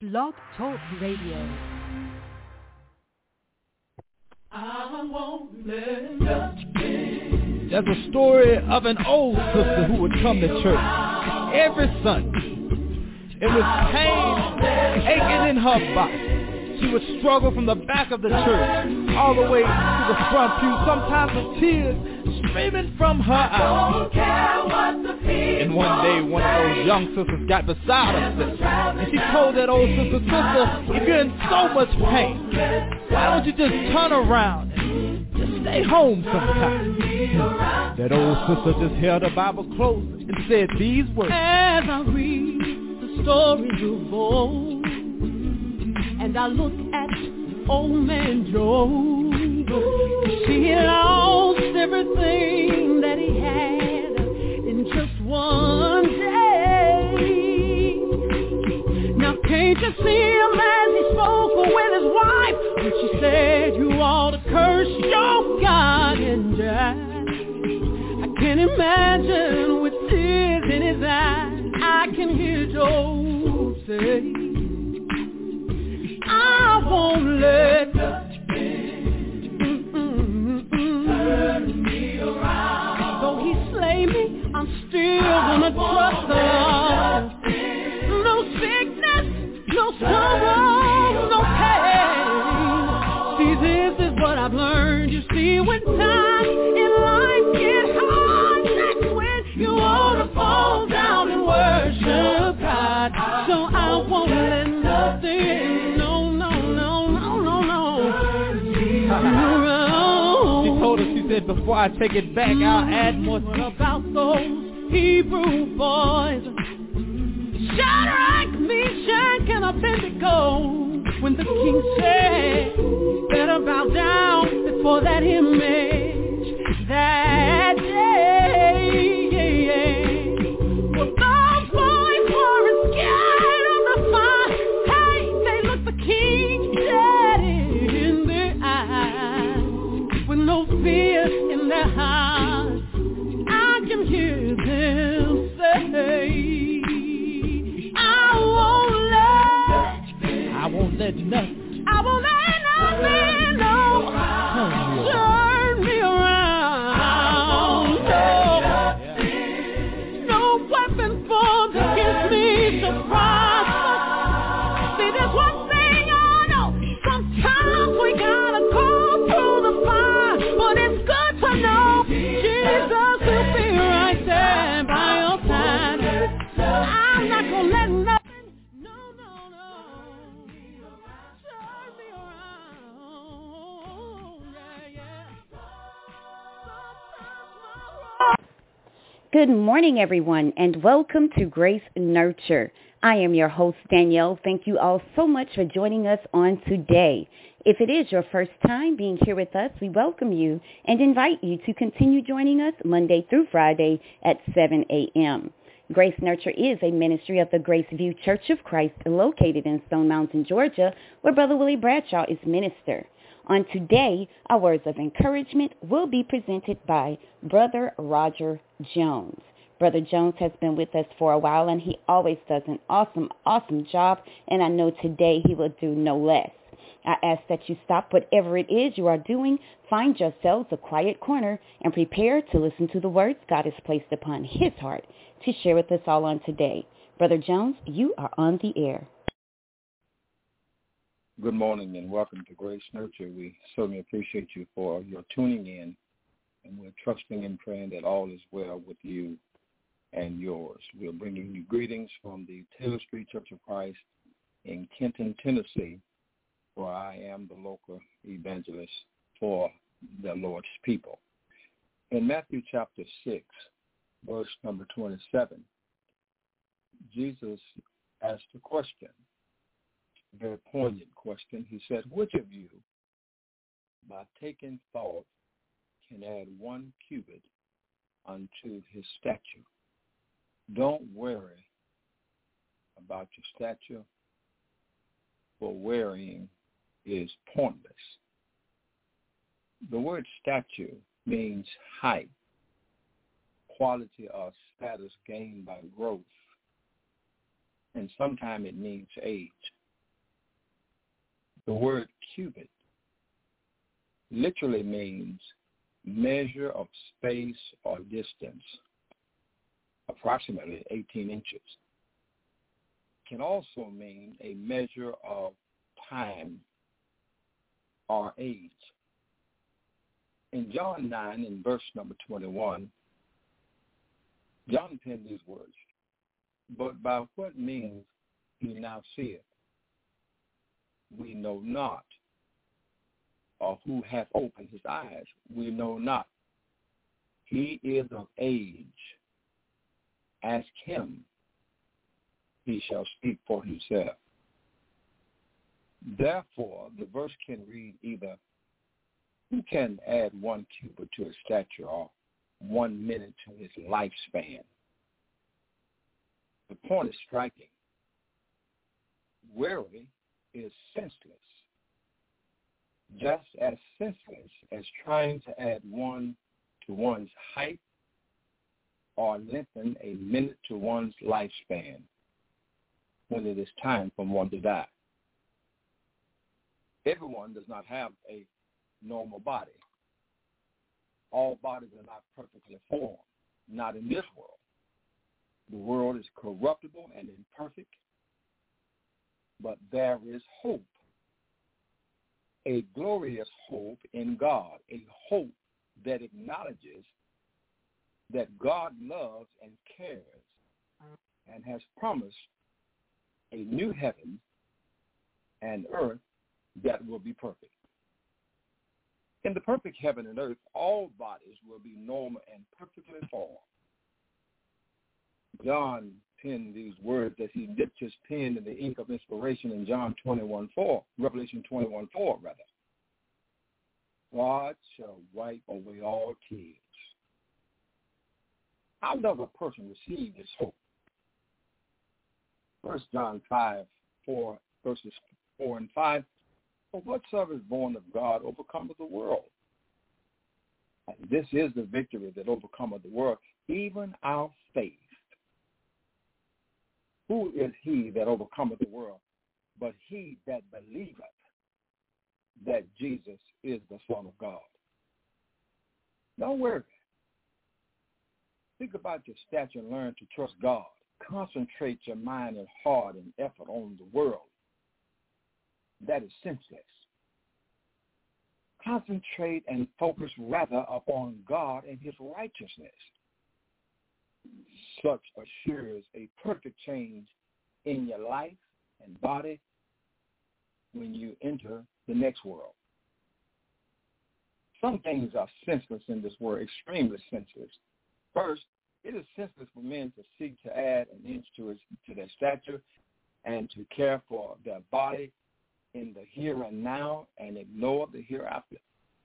Blog Talk Radio. There's a story of an old sister who would come to church every Sunday. It was pain aching in her body. She would struggle from the back of the church all the way to the front pew, sometimes with tears streaming from her eyes. And one day, one of those young sisters got beside her sister, and she told that old sister, "Sister, if you're in so much pain, why don't you just turn around and just stay home sometime?" That old sister just held her Bible close and said these words: "As I read the stories of old, and I look at old man Job, he lost everything that he had in just one day. Now can't you see him as he spoke with his wife when she said, 'You ought to curse your God and die'? I can imagine with tears in his eyes, I can hear Job say, 'I won't let turn me around. Though he slay me, I'm still gonna trust the Lord. No sickness, no sorrow, no pain. See, this is what I've learned. You see, when times in life get hard, that's when you wanna fall down and worship God. So I won't let nothing, She told us, she said, "Before I take it back, I'll add more." About those Hebrew boys, Shadrach, Meshach, and Abednego, when the king said, "Better bow down before that image," that day, well, those boys were scared of the fire. Hey, they looked the king dead in their eyes, with no fear in their hearts. I can hear them say, I won't let nothing, no, turn me around. No weapon formed against me shall prosper. See, there's one thing I know, sometimes we gotta go through the fire, but it's good to know Jesus will be right there by your side. I'm not gonna let nothing, no, turn me around, yeah. Good morning, everyone, and welcome to Grace Nurture. I am your host, Danielle. Thank you all so much for joining us on today. If it is your first time being here with us, we welcome you and invite you to continue joining us Monday through Friday at 7 a.m. Grace Nurture is a ministry of the Grace View Church of Christ located in Stone Mountain, Georgia, where Brother Willie Bradshaw is minister. On today, our words of encouragement will be presented by Brother Roger Jones. Brother Jones has been with us for a while, and he always does an awesome job, and I know today he will do no less. I ask that you stop whatever it is you are doing, find yourselves a quiet corner, and prepare to listen to the words God has placed upon his heart to share with us all on today. Brother Jones, you are on the air. Good morning and welcome to Grace Nurture. We certainly appreciate you for your tuning in, and we're trusting and praying that all is well with you and yours. We're bringing you greetings from the Taylor Street Church of Christ in Kenton, Tennessee, where I am the local evangelist for the Lord's people. In Matthew chapter 6, verse number 27, Jesus asked a question, a very poignant question. He said, "Which of you, by taking thought, can add 1 cubit unto his stature? Don't worry about your stature, for worrying is pointless." The word stature means height, quality or status gained by growth, and sometimes it means age. The word cubit literally means measure of space or distance, approximately 18 inches. Can also mean a measure of time or age. In John 9, in verse number 21, John penned these words, "But by what means he now seeth, we know not, or who hath opened his eyes, we know not. He is of age. Ask him, he shall speak for himself." Therefore, the verse can read either, who can add 1 cubit to his stature or 1 minute to his lifespan? The point is striking. Weary is senseless, just as senseless as trying to add 1 to one's height or lengthen a minute to one's lifespan when it is time for one to die. Everyone does not have a normal body. All bodies are not perfectly formed, not in this world. The world is corruptible and imperfect, but there is hope, a glorious hope in God, a hope that acknowledges that God loves and cares and has promised a new heaven and earth that will be perfect. In the perfect heaven and earth, all bodies will be normal and perfectly formed. John penned these words as he dipped his pen in the ink of inspiration in Revelation 21:4, rather. God shall wipe away all tears. How does a person receive this hope? 1 John 5:4, verses 4 and 5. For whatsoever is born of God overcometh the world. And this is the victory that overcometh the world, even our faith. Who is he that overcometh the world, but he that believeth that Jesus is the Son of God? Don't worry. Think about your stature and learn to trust God. Concentrate your mind and heart and effort on the world. That is senseless. Concentrate and focus rather upon God and his righteousness. Such assures a perfect change in your life and body when you enter the next world. Some things are senseless in this world, extremely senseless. First, it is senseless for men to seek to add an inch to their stature and to care for their body in the here and now and ignore the hereafter.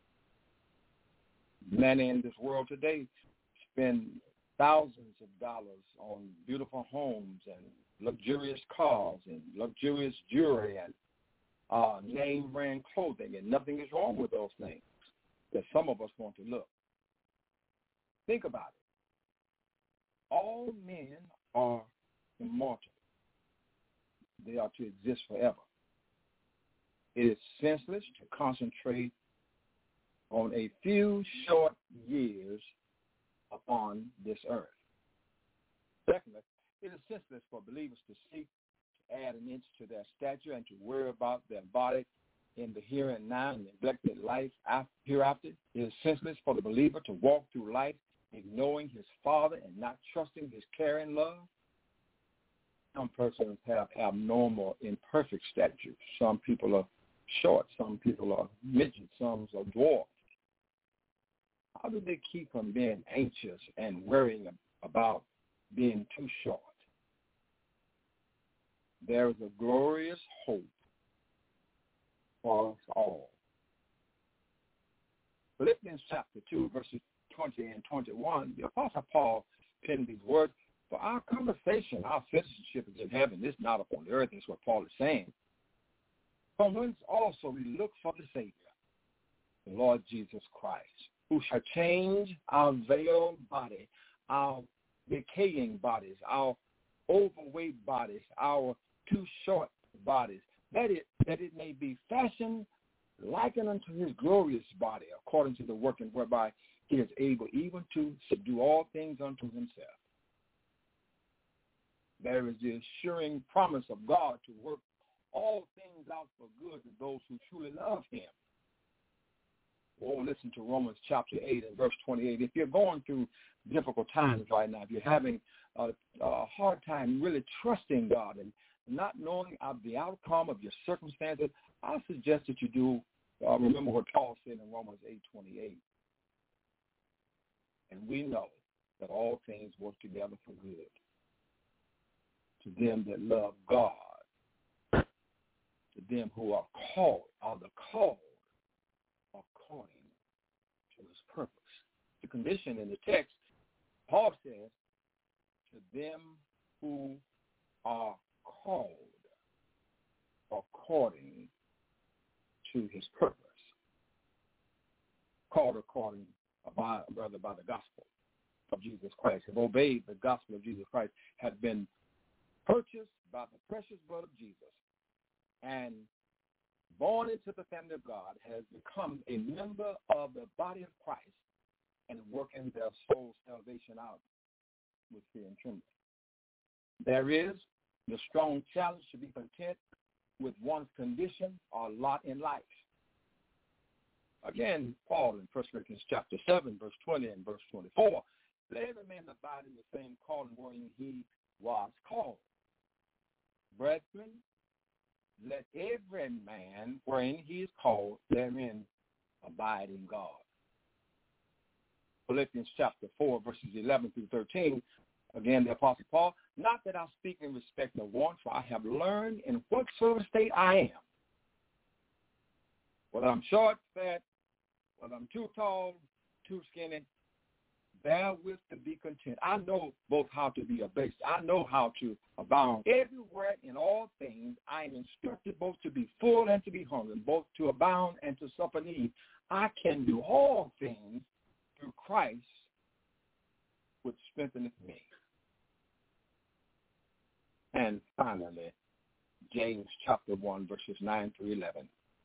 Many in this world today spend thousands of dollars on beautiful homes and luxurious cars and luxurious jewelry and name brand clothing, and nothing is wrong with those things that some of us want to look. Think about it. All men are immortal. They are to exist forever. It is senseless to concentrate on a few short years upon this earth. Secondly, it is senseless for believers to seek to add an inch to their stature and to worry about their body in the here and now and neglect their life hereafter. It is senseless for the believer to walk through life ignoring his Father and not trusting his care and love. Some persons have abnormal, imperfect stature. Some people are short. Some people are midgets. Some are dwarfs. How do they keep from being anxious and worrying about being too short? There is a glorious hope for us all. Philippians chapter 2, verses 20 and 21, the Apostle Paul penned these words, for our conversation, our citizenship is in heaven. This is not upon the earth, is what Paul is saying. From whence also we look for the Savior, the Lord Jesus Christ, who shall change our veiled body, our decaying bodies, our overweight bodies, our too short bodies, that it may be fashioned likened unto his glorious body, according to the working whereby he is able even to subdue all things unto himself. There is the assuring promise of God to work all things out for good to those who truly love him. Oh, listen to Romans chapter 8 and verse 28. If you're going through difficult times right now, if you're having a hard time really trusting God and not knowing the outcome of your circumstances, I suggest that you do remember what Paul said in Romans 8:28. And we know that all things work together for good to them that love God, to them who are called, according to his purpose. The condition in the text, Paul says, to them who are called according to his purpose. Called according, by the gospel of Jesus Christ, have obeyed the gospel of Jesus Christ, have been purchased by the precious blood of Jesus, and born into the family of God, has become a member of the body of Christ, and working their soul salvation out with fear and trembling. There is the strong challenge to be content with one's condition or lot in life. Again, Paul in 1 Corinthians chapter 7, verse 20 and verse 24, let every man abide in the same calling wherein he was called. Brethren, let every man wherein he is called therein abide in God. Philippians chapter 4, verses 11 through 13, again, the Apostle Paul, not that I speak in respect of want, for I have learned in whatsoever state I am. Whether I'm short, fat, whether I'm too tall, too skinny, therewith to be content. I know both how to be abased. I know how to abound. Everywhere in all things, I am instructed both to be full and to be hungry, both to abound and to suffer need. I can do all things through Christ, which strengtheneth me. And finally, James chapter 1, verses 9 through 11.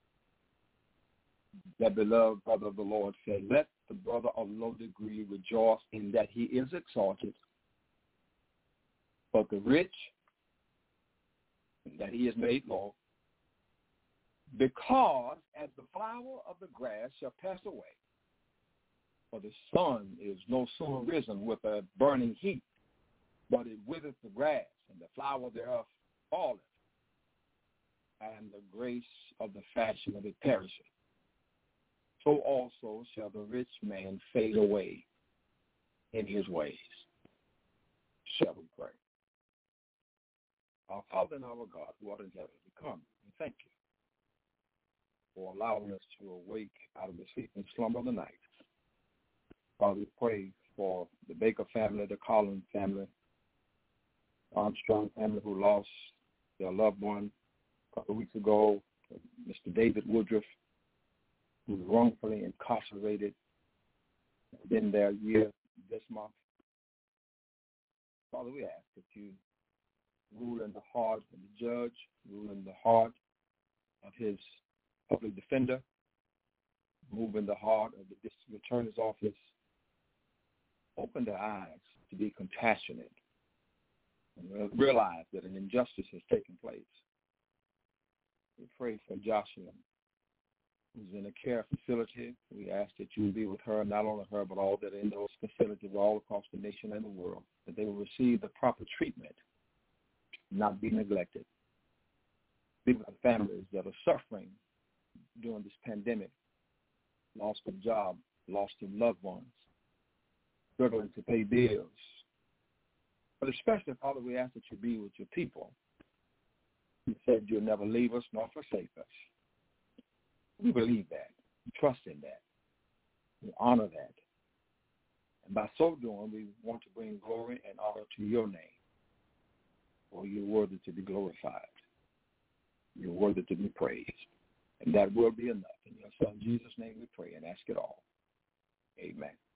The beloved brother of the Lord said, let the brother of low degree rejoice in that he is exalted, but the rich in that he is made low, because as the flower of the grass shall pass away, for the sun is no sooner risen with a burning heat, but it withereth the grass, and the flower thereof falleth, and the grace of the fashion of it perisheth. So also shall the rich man fade away in his ways. Shall we pray? Our Father and our God, who art in heaven, we come and thank you for allowing us to awake out of the sleep and slumber of the night. Father, we pray for the Baker family, the Collins family, Armstrong family who lost their loved one a couple of weeks ago, Mr. David Woodruff, who was wrongfully incarcerated, been there a year this month. Father, we ask that you rule in the heart of the judge, rule in the heart of his public defender, move in the heart of the district attorney's office, open their eyes to be compassionate and realize that an injustice has taken place. We pray for Joshua, who's in a care facility. We ask that you be with her, not only her, but all that are in those facilities all across the nation and the world, that they will receive the proper treatment, not be neglected. Be with the families that are suffering during this pandemic, lost a job, lost their loved ones, struggling to pay bills. But especially, Father, we ask that you be with your people. You said you'll never leave us nor forsake us. We believe that. We trust in that. We honor that. And by so doing, we want to bring glory and honor to your name. For you're worthy to be glorified. You're worthy to be praised. And that will be enough. In your Son Jesus' name we pray and ask it all. Amen.